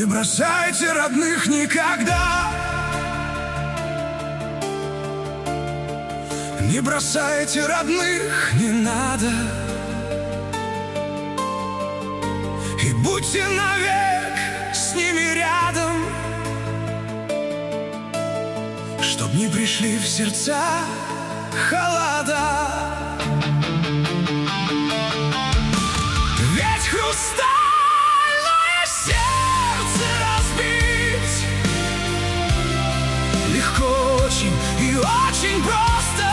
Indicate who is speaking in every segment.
Speaker 1: Не бросайте родных никогда. Не бросайте родных, не надо. И будьте навек с ними рядом, чтоб не пришли в сердца холода. Ведь хрустальное сердце разбить легко очень и очень просто.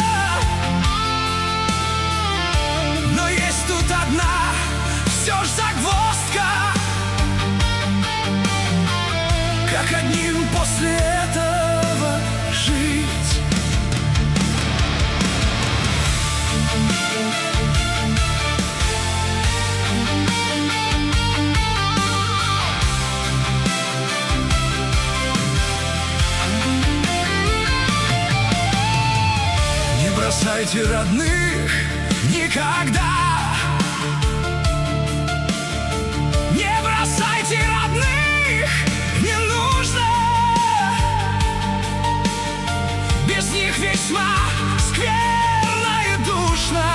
Speaker 1: Но есть тут одна все ж загвоздка: как одним после этого жить? Не бросайте родных никогда. Не бросайте родных, не нужно. Без них весьма скверно и душно.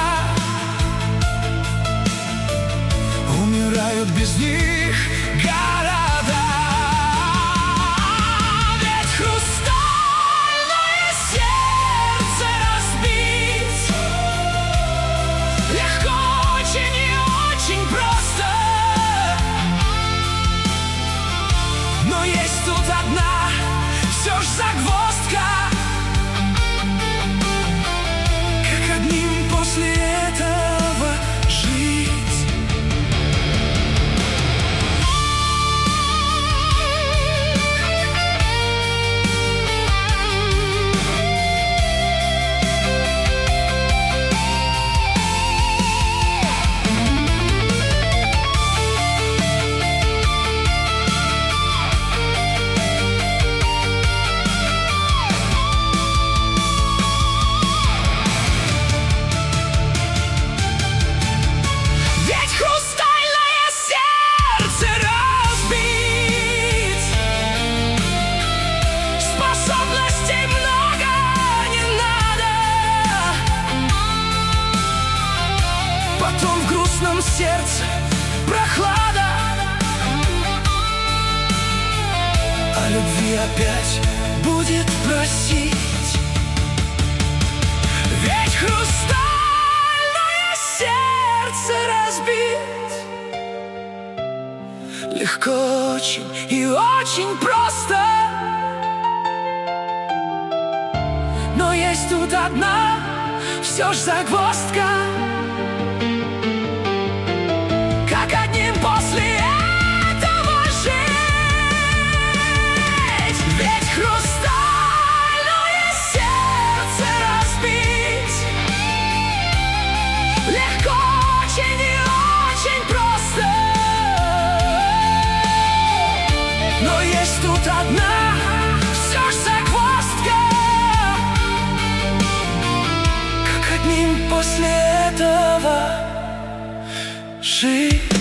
Speaker 1: Умирают без них города. Ведь хрустальное сердце разбить легко очень и очень просто. Но есть тут одна все ж загвоздка: как одним после этого жить? Потом в грустном сердце прохлада, о любви опять будет просить. Ведь хрустальное сердце разбить легко очень и очень просто. Но есть тут одна все ж загвоздка: как одним после этого жить? Ведь хрустальное сердце разбить легко очень и очень просто. Но есть тут одна все ж загвоздка: как одним после этого жить?